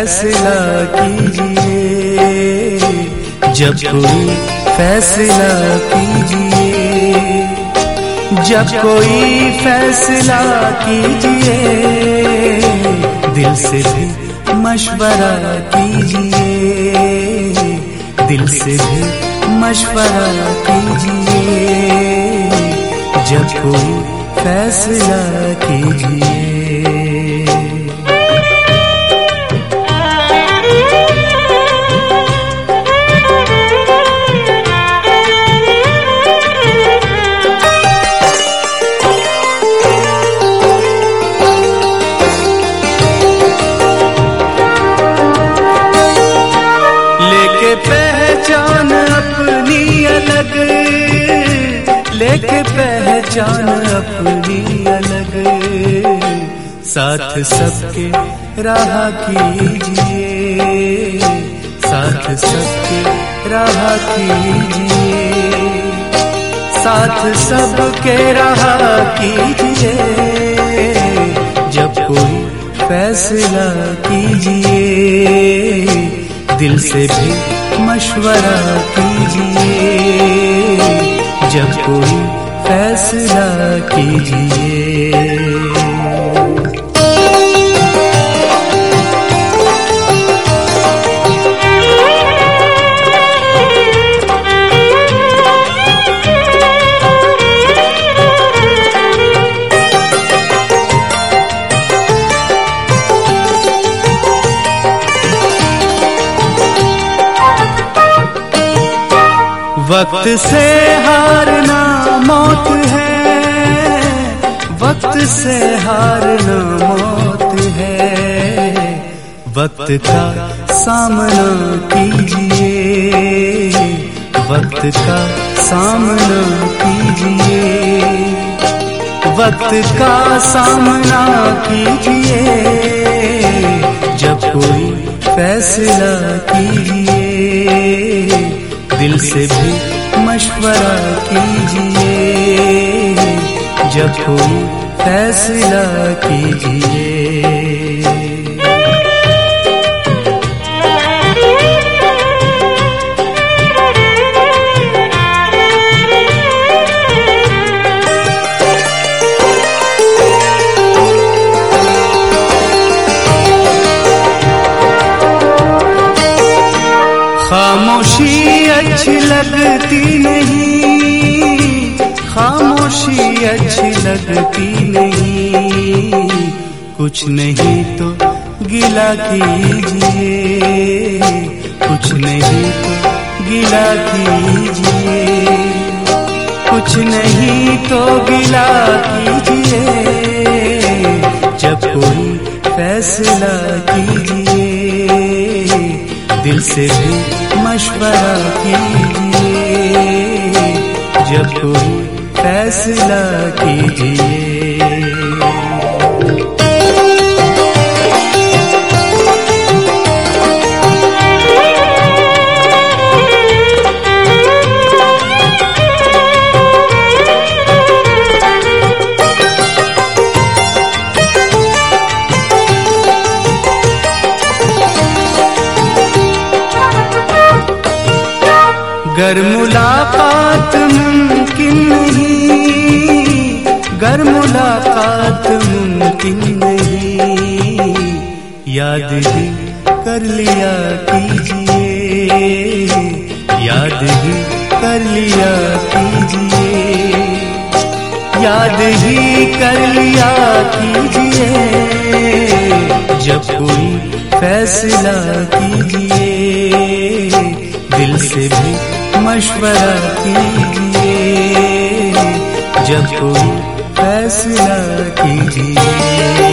फैसला कीजिए, जब कोई फैसला कीजिए, जब कोई फैसला कीजिए, दिल से भी मशवरा कीजिए, दिल से भी मशवरा कीजिए, जब कोई फैसला कीजिए। पहचान अपनी अलग, लेके पहचान अपनी अलग, साथ सबके राह कीजिए, साथ सबके राह कीजिए, साथ सबके राह कीजिए, जब कोई फैसला कीजिए, दिल से भी मशवरा कीजिए, जब कोई फैसला कीजिए। वक्त से हारना मौत है, वक्त से हारना मौत है, वक्त का सामना कीजिए, वक्त का सामना कीजिए, वक्त का सामना कीजिए, जब कोई फैसला कीजिए, दिल से भी मशवरा कीजिए, जब कोई फैसला कीजिए। खामोशी अच्छी लगती नहीं, खामोशी अच्छी लगती नहीं, कुछ नहीं तो गिला कीजिए, कुछ नहीं तो गिला कीजिए, कुछ नहीं तो गिला कीजिए, जब कोई फैसला कीजिए, दिल से भी मशवरा कीजिए, जब कोई फैसला कीजिए। गर मुलाकात मुमकिन नहीं, गर मुलाकात मुमकिन नहीं, याद ही कर लिया कीजिए, याद ही कर लिया कीजिए, याद ही कर लिया कीजिए, जब कोई फैसला कीजिए, दिल से भी मशवरा कीजिए, जब कोई फैसला कीजिए।